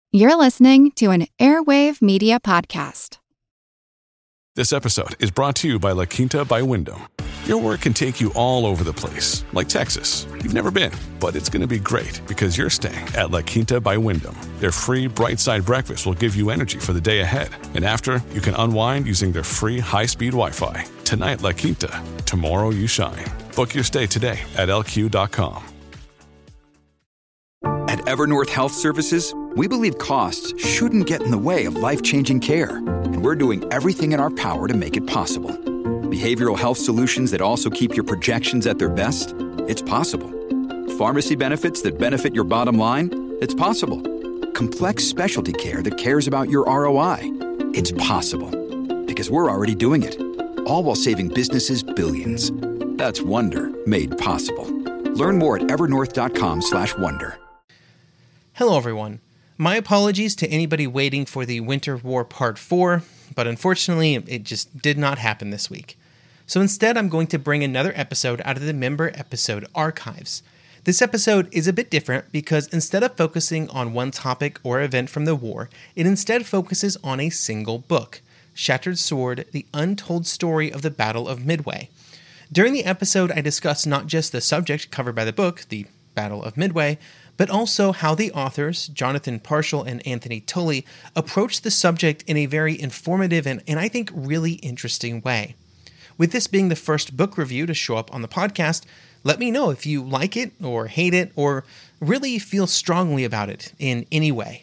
You're listening to an Airwave Media Podcast. This episode is brought to you by La Quinta by Wyndham. Your work can take you all over the place, like Texas. You've never been, but it's going to be great because you're staying at La Quinta by Wyndham. Their free Bright Side breakfast will give you energy for the day ahead. And after, you can unwind using their free high-speed Wi-Fi. Tonight, La Quinta. Tomorrow, you shine. Book your stay today at lq.com. At Evernorth Health Services, we believe costs shouldn't get in the way of life-changing care, and we're doing everything in our power to make it possible. Behavioral health solutions that also keep your projections at their best? It's possible. Pharmacy benefits that benefit your bottom line? It's possible. Complex specialty care that cares about your ROI? It's possible. Because we're already doing it. All while saving businesses billions. That's Wonder made possible. Learn more at evernorth.com/wonder. Hello everyone. My apologies to anybody waiting for the Winter War Part 4, but unfortunately it just did not happen this week. So instead I'm going to bring another episode out of the member episode archives. This episode is a bit different because instead of focusing on one topic or event from the war, it instead focuses on a single book, Shattered Sword, The Untold Story of the Battle of Midway. During the episode I discussed not just the subject covered by the book, the Battle of Midway, but also how the authors, Jonathan Parshall and Anthony Tully, approached the subject in a very informative and I think really interesting way. With this being the first book review to show up on the podcast, let me know if you like it or hate it or really feel strongly about it in any way.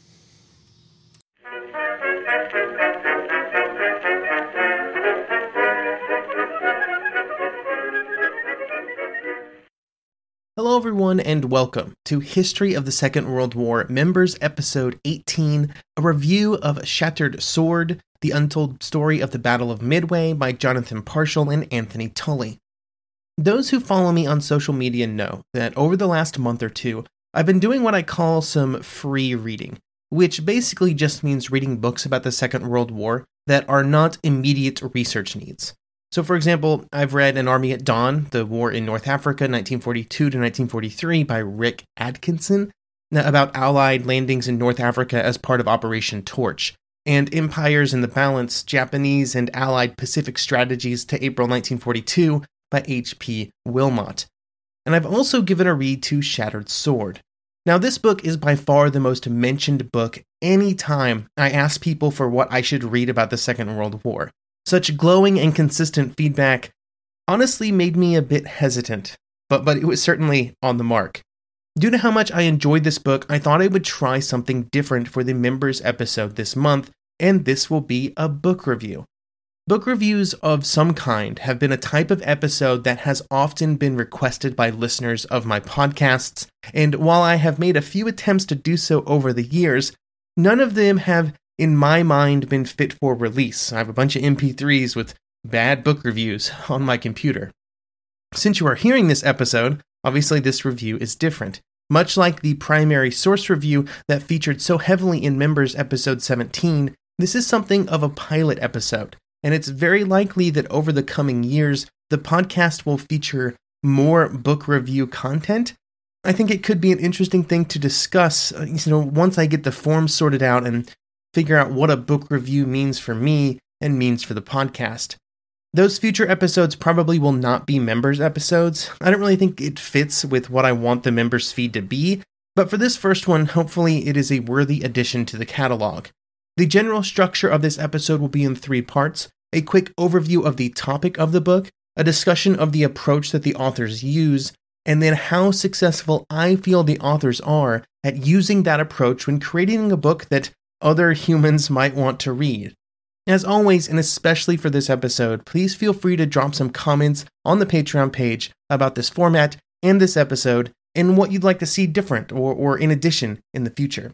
Hello everyone and welcome to History of the Second World War Members Episode 18, a review of Shattered Sword, The Untold Story of the Battle of Midway by Jonathan Parshall and Anthony Tully. Those who follow me on social media know that over the last month or two, I've been doing what I call some free reading, which basically just means reading books about the Second World War that are not immediate research needs. So, for example, I've read An Army at Dawn, The War in North Africa, 1942 to 1943 by Rick Atkinson, about Allied landings in North Africa as part of Operation Torch, and Empires in the Balance, Japanese and Allied Pacific Strategies to April 1942 by H.P. Wilmot. And I've also given a read to Shattered Sword. Now, this book is by far the most mentioned book anytime I ask people for what I should read about the Second World War. Such glowing and consistent feedback honestly made me a bit hesitant, but it was certainly on the mark. Due to how much I enjoyed this book, I thought I would try something different for the members episode this month, and this will be a book review. Book reviews of some kind have been a type of episode that has often been requested by listeners of my podcasts, and while I have made a few attempts to do so over the years, none of them have in my mind, been fit for release. I have a bunch of MP3s with bad book reviews on my computer. Since you are hearing this episode, obviously this review is different. Much like the primary source review that featured so heavily in Members Episode 17, this is something of a pilot episode, and it's very likely that over the coming years, the podcast will feature more book review content. I think it could be an interesting thing to discuss, once I get the form sorted out and figure out what a book review means for me and means for the podcast. Those future episodes probably will not be members episodes. I don't really think it fits with what I want the members feed to be, but for this first one, hopefully it is a worthy addition to the catalog. The general structure of this episode will be in 3 parts: a quick overview of the topic of the book, a discussion of the approach that the authors use, and then how successful I feel the authors are at using that approach when creating a book that other humans might want to read. As always, and especially for this episode, please feel free to drop some comments on the Patreon page about this format and this episode, and what you'd like to see different or in addition in the future.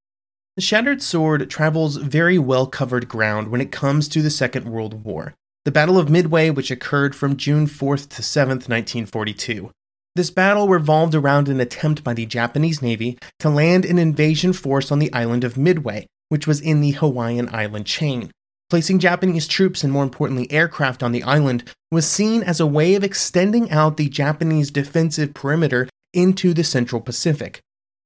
The Shattered Sword travels very well-covered ground when it comes to the Second World War, the Battle of Midway, which occurred from June 4th to 7th, 1942. This battle revolved around an attempt by the Japanese Navy to land an invasion force on the island of Midway, which was in the Hawaiian island chain. Placing Japanese troops and, more importantly, aircraft on the island was seen as a way of extending out the Japanese defensive perimeter into the Central Pacific.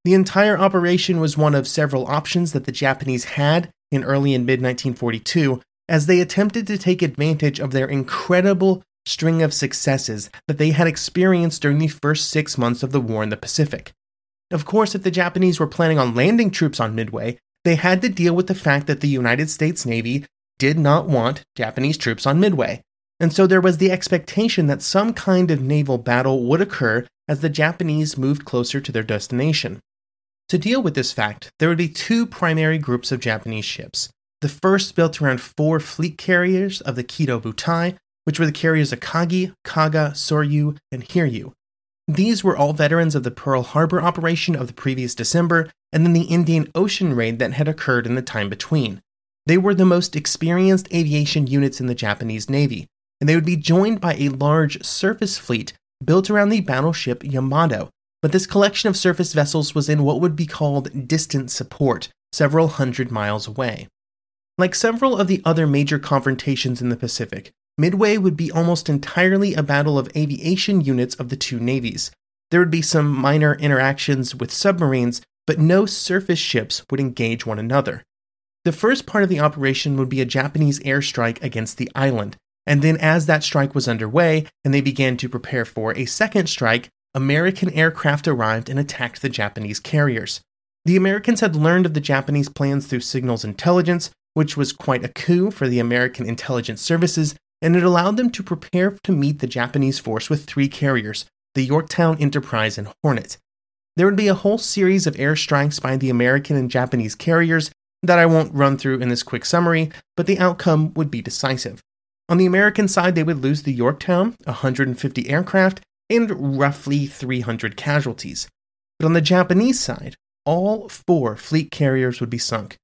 The entire operation was one of several options that the Japanese had in early and mid-1942 as they attempted to take advantage of their incredible string of successes that they had experienced during the first 6 months of the war in the Pacific. Of course, if the Japanese were planning on landing troops on Midway, they had to deal with the fact that the United States Navy did not want Japanese troops on Midway, and so there was the expectation that some kind of naval battle would occur as the Japanese moved closer to their destination. To deal with this fact, there would be two primary groups of Japanese ships. The first built around 4 fleet carriers of the Kido Butai, which were the carriers Akagi, Kaga, Soryu, and Hiryu. These were all veterans of the Pearl Harbor operation of the previous December, and then the Indian Ocean raid that had occurred in the time between. They were the most experienced aviation units in the Japanese Navy, and they would be joined by a large surface fleet built around the battleship Yamato, but this collection of surface vessels was in what would be called distant support, several hundred miles away. Like several of the other major confrontations in the Pacific, Midway would be almost entirely a battle of aviation units of the two navies. There would be some minor interactions with submarines, but no surface ships would engage one another. The first part of the operation would be a Japanese airstrike against the island, and then as that strike was underway and they began to prepare for a second strike, American aircraft arrived and attacked the Japanese carriers. The Americans had learned of the Japanese plans through signals intelligence, which was quite a coup for the American intelligence services, and it allowed them to prepare to meet the Japanese force with 3 carriers, the Yorktown, Enterprise, and Hornet. There would be a whole series of airstrikes by the American and Japanese carriers that I won't run through in this quick summary, but the outcome would be decisive. On the American side, they would lose the Yorktown, 150 aircraft, and roughly 300 casualties. But on the Japanese side, all 4 fleet carriers would be sunk,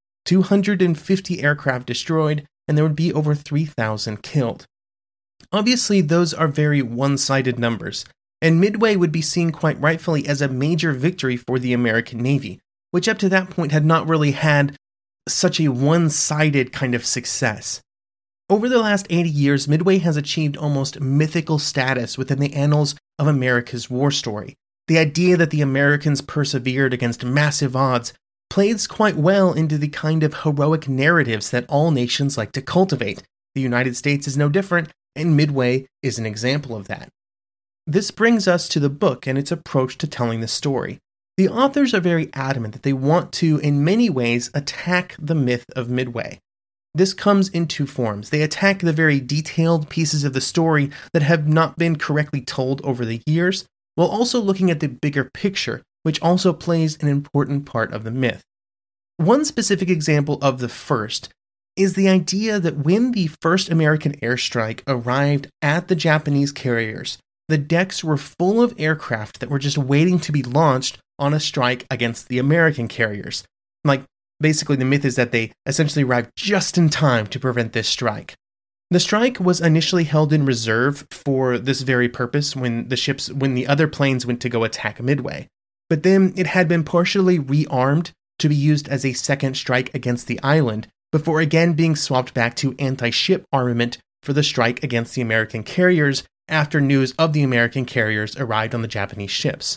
250 aircraft destroyed, and there would be over 3,000 killed. Obviously, those are very one-sided numbers, and Midway would be seen quite rightfully as a major victory for the American Navy, which up to that point had not really had such a one-sided kind of success. Over the last 80 years, Midway has achieved almost mythical status within the annals of America's war story. The idea that the Americans persevered against massive odds plays quite well into the kind of heroic narratives that all nations like to cultivate. The United States is no different, and Midway is an example of that. This brings us to the book and its approach to telling the story. The authors are very adamant that they want to, in many ways, attack the myth of Midway. This comes in 2 forms. They attack the very detailed pieces of the story that have not been correctly told over the years, while also looking at the bigger picture, which also plays an important part of the myth. One specific example of the first is the idea that when the first American airstrike arrived at the Japanese carriers, the decks were full of aircraft that were just waiting to be launched on a strike against the American carriers. Basically, the myth is that they essentially arrived just in time to prevent this strike. The strike was initially held in reserve for this very purpose when the other planes went to go attack Midway. But then it had been partially rearmed to be used as a second strike against the island, before again being swapped back to anti-ship armament for the strike against the American carriers after news of the American carriers arrived on the Japanese ships.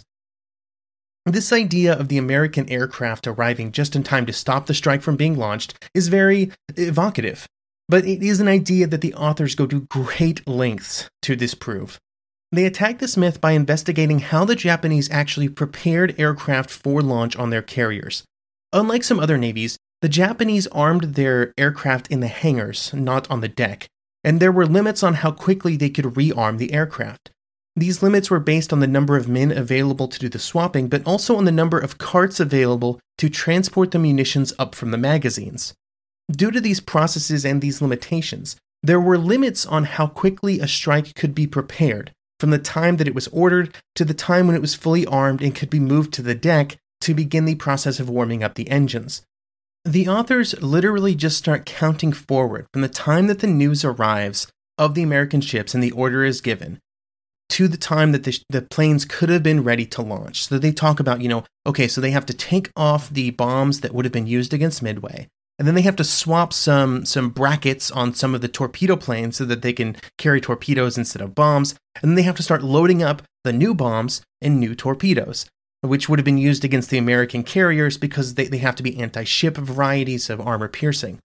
This idea of the American aircraft arriving just in time to stop the strike from being launched is very evocative, but it is an idea that the authors go to great lengths to disprove. They attack this myth by investigating how the Japanese actually prepared aircraft for launch on their carriers. Unlike some other navies, the Japanese armed their aircraft in the hangars, not on the deck, and there were limits on how quickly they could rearm the aircraft. These limits were based on the number of men available to do the swapping, but also on the number of carts available to transport the munitions up from the magazines. Due to these processes and these limitations, there were limits on how quickly a strike could be prepared, from the time that it was ordered to the time when it was fully armed and could be moved to the deck to begin the process of warming up the engines. The authors literally just start counting forward from the time that the news arrives of the American ships and the order is given, to the time that the planes could have been ready to launch. So they talk about, so they have to take off the bombs that would have been used against Midway, and then they have to swap some brackets on some of the torpedo planes so that they can carry torpedoes instead of bombs, and then they have to start loading up the new bombs and new torpedoes. which would have been used against the American carriers because they have to be anti-ship varieties of armor piercing.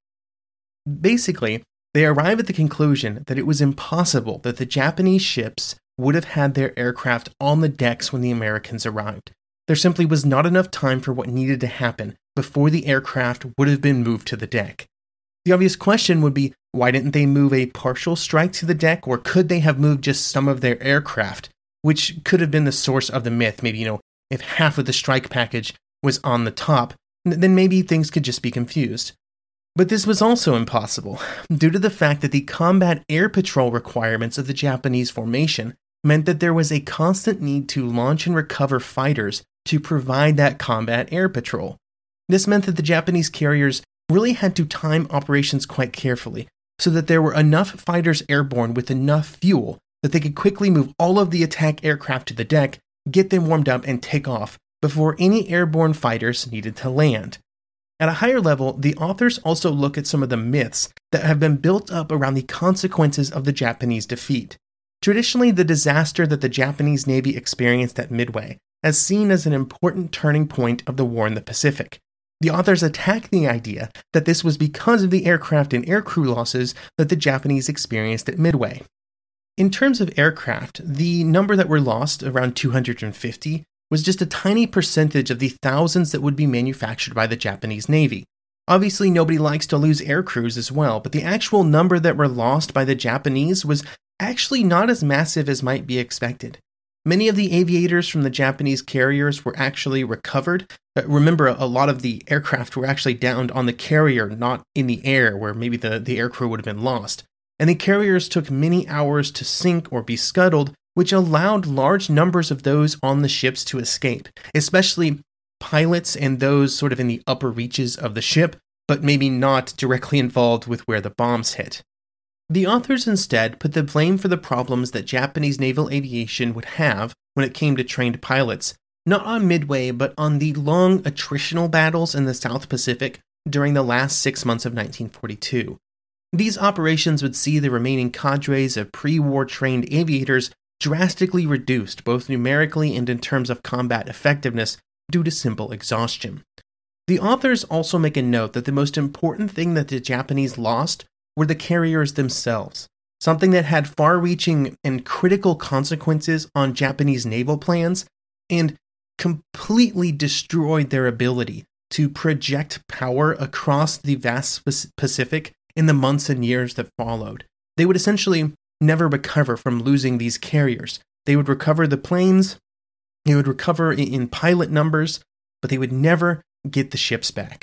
Basically, they arrive at the conclusion that it was impossible that the Japanese ships would have had their aircraft on the decks when the Americans arrived. There simply was not enough time for what needed to happen before the aircraft would have been moved to the deck. The obvious question would be, why didn't they move a partial strike to the deck, or could they have moved just some of their aircraft, which could have been the source of the myth? Maybe, if half of the strike package was on the top, then maybe things could just be confused. But this was also impossible, due to the fact that the combat air patrol requirements of the Japanese formation meant that there was a constant need to launch and recover fighters to provide that combat air patrol. This meant that the Japanese carriers really had to time operations quite carefully, so that there were enough fighters airborne with enough fuel that they could quickly move all of the attack aircraft to the deck, get them warmed up, and take off before any airborne fighters needed to land. At a higher level, the authors also look at some of the myths that have been built up around the consequences of the Japanese defeat. Traditionally, the disaster that the Japanese Navy experienced at Midway is seen as an important turning point of the war in the Pacific. The authors attack the idea that this was because of the aircraft and aircrew losses that the Japanese experienced at Midway. In terms of aircraft, the number that were lost, around 250, was just a tiny percentage of the thousands that would be manufactured by the Japanese Navy. Obviously, nobody likes to lose aircrews as well, but the actual number that were lost by the Japanese was actually not as massive as might be expected. Many of the aviators from the Japanese carriers were actually recovered. Remember, a lot of the aircraft were actually downed on the carrier, not in the air, where maybe the aircrew would have been lost. And the carriers took many hours to sink or be scuttled, which allowed large numbers of those on the ships to escape, especially pilots and those sort of in the upper reaches of the ship, but maybe not directly involved with where the bombs hit. The authors instead put the blame for the problems that Japanese naval aviation would have when it came to trained pilots, not on Midway, but on the long attritional battles in the South Pacific during the last 6 months of 1942. These operations would see the remaining cadres of pre-war trained aviators drastically reduced, both numerically and in terms of combat effectiveness, due to simple exhaustion. The authors also make a note that the most important thing that the Japanese lost were the carriers themselves, something that had far-reaching and critical consequences on Japanese naval plans and completely destroyed their ability to project power across the vast Pacific in the months and years that followed. They would essentially never recover from losing these carriers. They would recover the planes, they would recover in pilot numbers, but they would never get the ships back.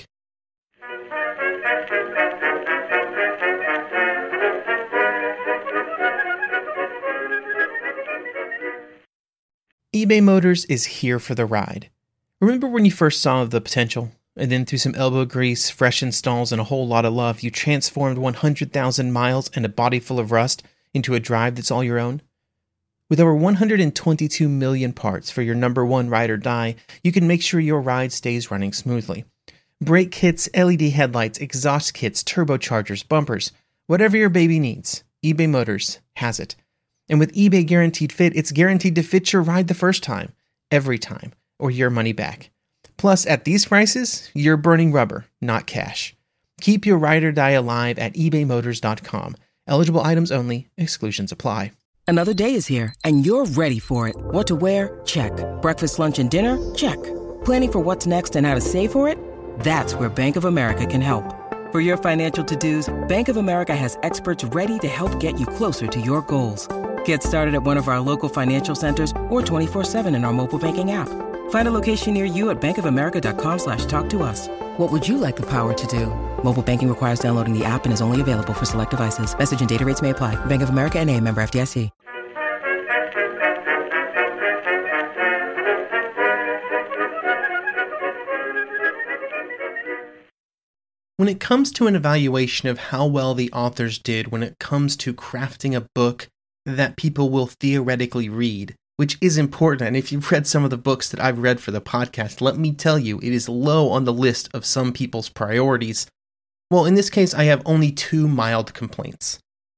eBay Motors is here for the ride. Remember when you first saw the potential? And then through some elbow grease, fresh installs, and a whole lot of love, you transformed 100,000 miles and a body full of rust into a drive that's all your own? With over 122 million parts for your number one ride or die, you can make sure your ride stays running smoothly. Brake kits, LED headlights, exhaust kits, turbochargers, bumpers, whatever your baby needs, eBay Motors has it. And with eBay Guaranteed Fit, it's guaranteed to fit your ride the first time, every time, or your money back. Plus, at these prices, you're burning rubber, not cash. Keep your ride or die alive at ebaymotors.com. Eligible items only. Exclusions apply. Another day is here, and you're ready for it. What to wear? Check. Breakfast, lunch, and dinner? Check. Planning for what's next and how to save for it? That's where Bank of America can help. For your financial to-dos, Bank of America has experts ready to help get you closer to your goals. Get started at one of our local financial centers or 24/7 in our mobile banking app. Find a location near you at bankofamerica.com/talktous. What would you like the power to do? Mobile banking requires downloading the app and is only available for select devices. Message and data rates may apply. Bank of America NA, member FDIC. When it comes to an evaluation of how well the authors did when it comes to crafting a book that people will theoretically read, which is important, and if you've read some of the books that I've read for the podcast, let me tell you, it is low on the list of some people's priorities. Well, in this case, I have only two mild complaints.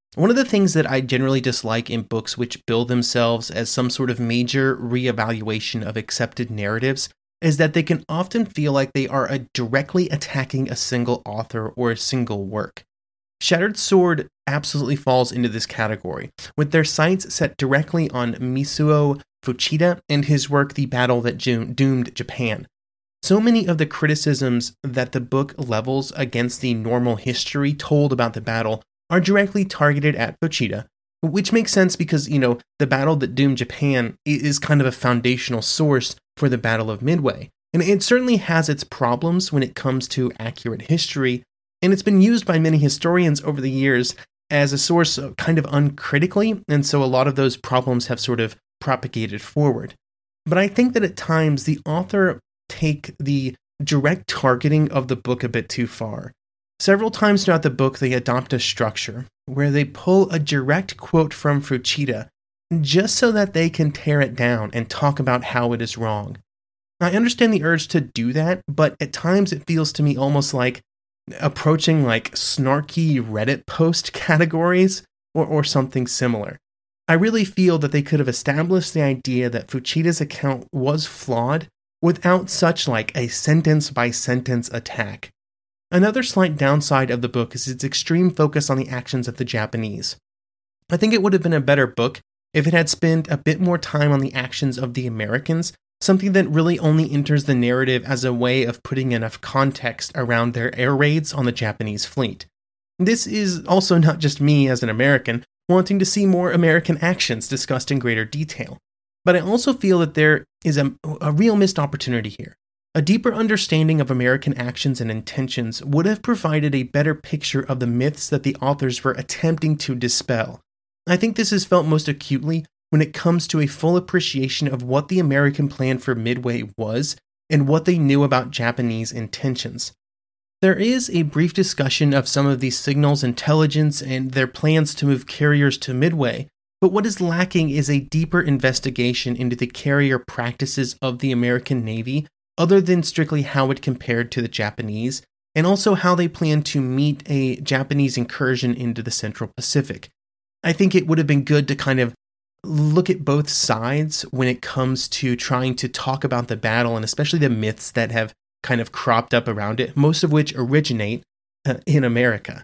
One of the things that I generally dislike in books which bill themselves as some sort of major reevaluation of accepted narratives is that they can often feel like they are directly attacking a single author or a single work. Shattered Sword absolutely falls into this category, with their sights set directly on Mizuo Fuchida and his work The Battle That Doomed Japan. So many of the criticisms that the book levels against the normal history told about the battle are directly targeted at Fuchida, which makes sense because, The Battle That Doomed Japan is kind of a foundational source for the Battle of Midway. And it certainly has its problems when it comes to accurate history, and it's been used by many historians over the years as a source kind of uncritically, and so a lot of those problems have sort of propagated forward. But I think that at times the author take the direct targeting of the book a bit too far. Several times throughout the book, they adopt a structure where they pull a direct quote from Fuchida just so that they can tear it down and talk about how it is wrong. I understand the urge to do that, but at times it feels to me almost like approaching like snarky Reddit post categories or something similar. I really feel that they could have established the idea that Fuchida's account was flawed without such like a sentence by sentence attack. Another slight downside of the book is its extreme focus on the actions of the Japanese. I think it would have been a better book if it had spent a bit more time on the actions of the Americans, something that really only enters the narrative as a way of putting enough context around their air raids on the Japanese fleet. This is also not just me as an American wanting to see more American actions discussed in greater detail, but I also feel that there is a real missed opportunity here. A deeper understanding of American actions and intentions would have provided a better picture of the myths that the authors were attempting to dispel. I think this is felt most acutely when it comes to a full appreciation of what the American plan for Midway was and what they knew about Japanese intentions. There is a brief discussion of some of these signals intelligence and their plans to move carriers to Midway, but what is lacking is a deeper investigation into the carrier practices of the American Navy, other than strictly how it compared to the Japanese, and also how they plan to meet a Japanese incursion into the Central Pacific. I think it would have been good to kind of look at both sides when it comes to trying to talk about the battle, and especially the myths that have kind of cropped up around it, most of which originate in America.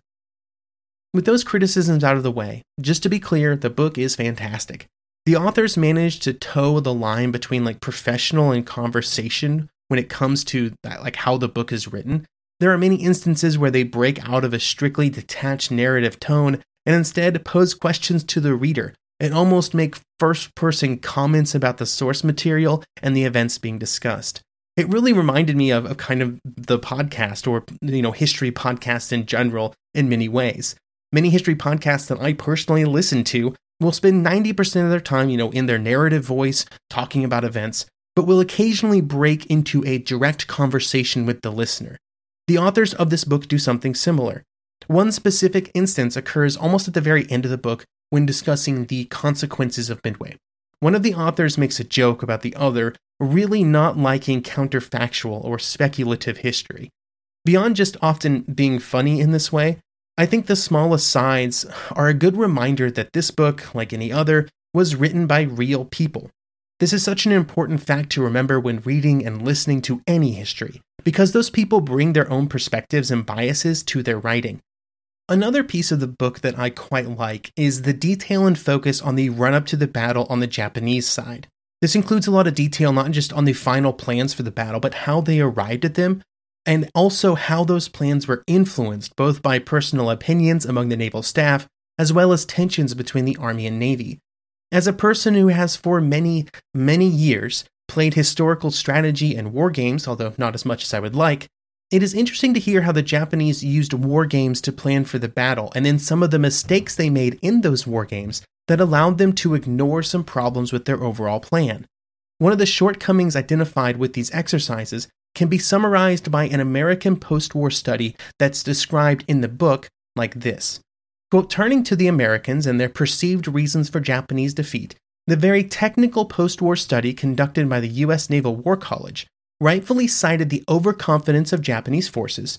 With those criticisms out of the way, just to be clear, the book is fantastic. The authors managed to toe the line between like professional and conversation when it comes to like how the book is written. There are many instances where they break out of a strictly detached narrative tone and instead pose questions to the reader and almost make first-person comments about the source material and the events being discussed. It really reminded me of kind of the podcast or, history podcasts in general in many ways. Many history podcasts that I personally listen to will spend 90% of their time, in their narrative voice talking about events, but will occasionally break into a direct conversation with the listener. The authors of this book do something similar. One specific instance occurs almost at the very end of the book when discussing the consequences of Midway. One of the authors makes a joke about the other really not liking counterfactual or speculative history. Beyond just often being funny in this way, I think the small asides are a good reminder that this book, like any other, was written by real people. This is such an important fact to remember when reading and listening to any history, because those people bring their own perspectives and biases to their writing. Another piece of the book that I quite like is the detail and focus on the run-up to the battle on the Japanese side. This includes a lot of detail not just on the final plans for the battle, but how they arrived at them, and also how those plans were influenced both by personal opinions among the naval staff, as well as tensions between the Army and Navy. As a person who has for many, many years played historical strategy and war games, although not as much as I would like, it is interesting to hear how the Japanese used war games to plan for the battle, and then some of the mistakes they made in those war games that allowed them to ignore some problems with their overall plan. One of the shortcomings identified with these exercises can be summarized by an American post-war study that's described in the book like this. Quote, turning to the Americans and their perceived reasons for Japanese defeat, the very technical post-war study conducted by the U.S. Naval War College rightfully cited the overconfidence of Japanese forces,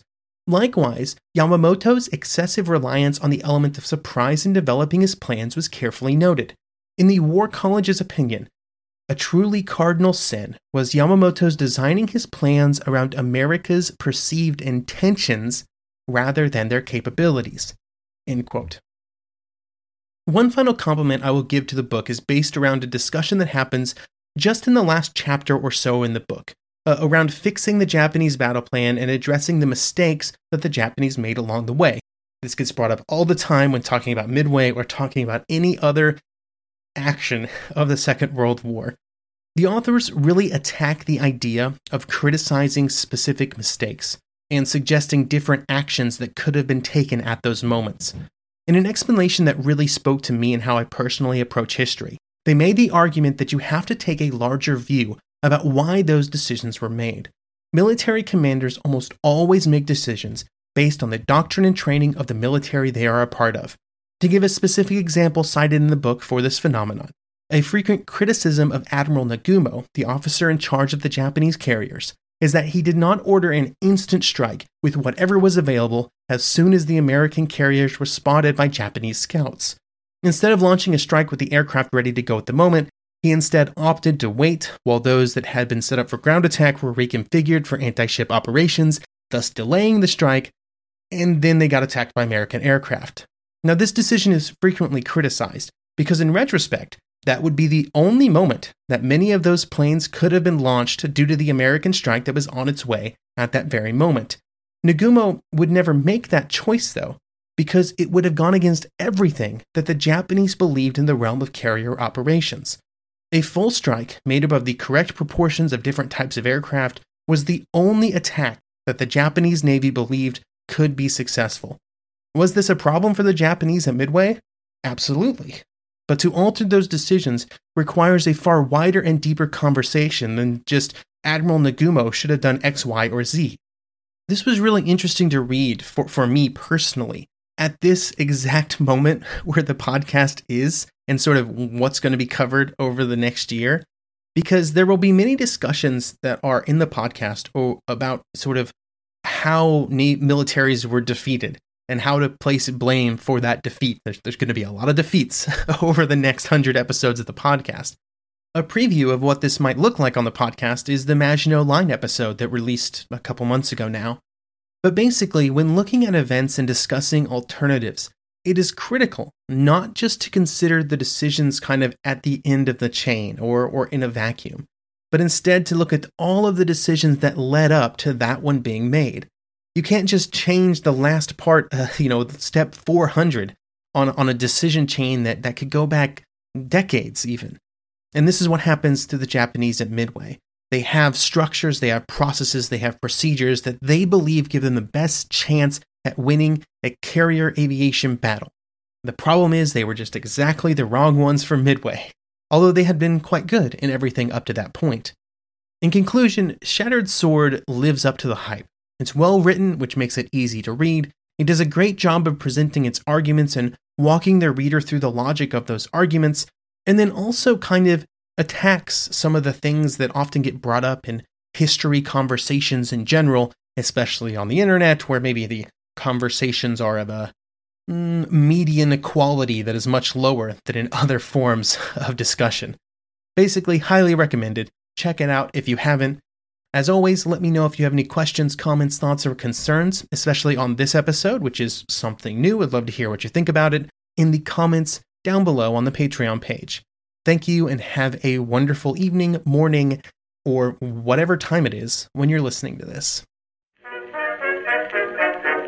Likewise, Yamamoto's excessive reliance on the element of surprise in developing his plans was carefully noted. In the War College's opinion, a truly cardinal sin was Yamamoto's designing his plans around America's perceived intentions rather than their capabilities. End quote. One final compliment I will give to the book is based around a discussion that happens just in the last chapter or so in the book, around fixing the Japanese battle plan and addressing the mistakes that the Japanese made along the way. This gets brought up all the time when talking about Midway or talking about any other action of the Second World War. The authors really attack the idea of criticizing specific mistakes and suggesting different actions that could have been taken at those moments. In an explanation that really spoke to me and how I personally approach history, they made the argument that you have to take a larger view about why those decisions were made. Military commanders almost always make decisions based on the doctrine and training of the military they are a part of. To give a specific example cited in the book for this phenomenon, a frequent criticism of Admiral Nagumo, the officer in charge of the Japanese carriers, is that he did not order an instant strike with whatever was available as soon as the American carriers were spotted by Japanese scouts. Instead of launching a strike with the aircraft ready to go at the moment, he instead opted to wait while those that had been set up for ground attack were reconfigured for anti-ship operations, thus delaying the strike, and then they got attacked by American aircraft. Now, this decision is frequently criticized because in retrospect, that would be the only moment that many of those planes could have been launched due to the American strike that was on its way at that very moment. Nagumo would never make that choice, though, because it would have gone against everything that the Japanese believed in the realm of carrier operations. A full strike made up of the correct proportions of different types of aircraft was the only attack that the Japanese Navy believed could be successful. Was this a problem for the Japanese at Midway? Absolutely. But to alter those decisions requires a far wider and deeper conversation than just Admiral Nagumo should have done X, Y, or Z. This was really interesting to read for me personally at this exact moment where the podcast is and sort of what's going to be covered over the next year, because there will be many discussions that are in the podcast about sort of how militaries were defeated and how to place blame for that defeat. There's going to be a lot of defeats over the next 100 episodes of the podcast. A preview of what this might look like on the podcast is the Maginot Line episode that released a couple months ago now. But basically, when looking at events and discussing alternatives, it is critical not just to consider the decisions kind of at the end of the chain or in a vacuum, but instead to look at all of the decisions that led up to that one being made. You can't just change the last part, step 400 on a decision chain that could go back decades even. And this is what happens to the Japanese at Midway. They have structures, they have processes, they have procedures that they believe give them the best chance at winning a carrier aviation battle. The problem is they were just exactly the wrong ones for Midway, although they had been quite good in everything up to that point. In conclusion, Shattered Sword lives up to the hype. It's well written, which makes it easy to read. It does a great job of presenting its arguments and walking the reader through the logic of those arguments, and then also kind of attacks some of the things that often get brought up in history conversations in general, especially on the internet, where maybe the conversations are of a median quality that is much lower than in other forms of discussion. Basically, highly recommended. Check it out if you haven't. As always, let me know if you have any questions, comments, thoughts, or concerns, especially on this episode, which is something new. I'd love to hear what you think about it in the comments down below on the Patreon page. Thank you and have a wonderful evening, morning, or whatever time it is when you're listening to this.